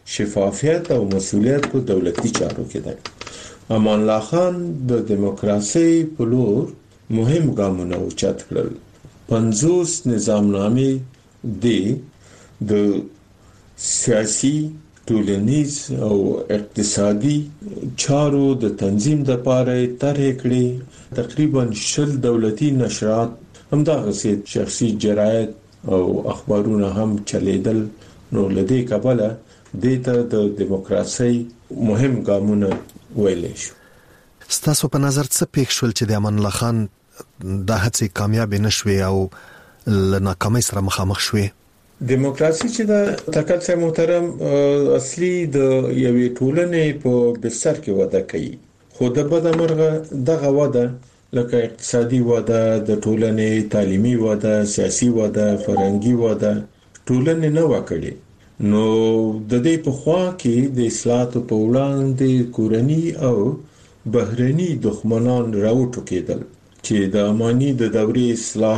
شفافیت او مسولیت په دولتي چارو کې دی. امان الله خان د دیموکراسي په لور مهم ګامونه اوچت کړل. پنځوس نظامنامې د د سیاسي، ټولنیز او اقتصادي چارو د تنظیم لپاره طرح کړې. تقریبا شل دولتي نشرات همدغه شخصي جراید او اخبارونه هم چلیدل. نو لدې کبله دته د دیموکراسي مهم ګامونه ویلې شو. ستاسو په نظر څه پېښ شول چې د امان الله خان د هڅې کامیاب نشوي او ل ناکامۍ سره مخامخ شوي؟ دیموکراسي چې د تکلسه محترم اصلي د یوې ټولنې په بستر کې وده کوي، خو د بدمرغه دغه وده لکه اقتصادي وده، د ټولنې تعلیمي وده، سیاسي وده، فرهنګي وده ټولنې نه وکړي. نو د دې په خوا کې د اصلاحاتو په وړاندې کورني او بهرني دښمنان راوټوکېدل چې د اماني د دورې اصلاح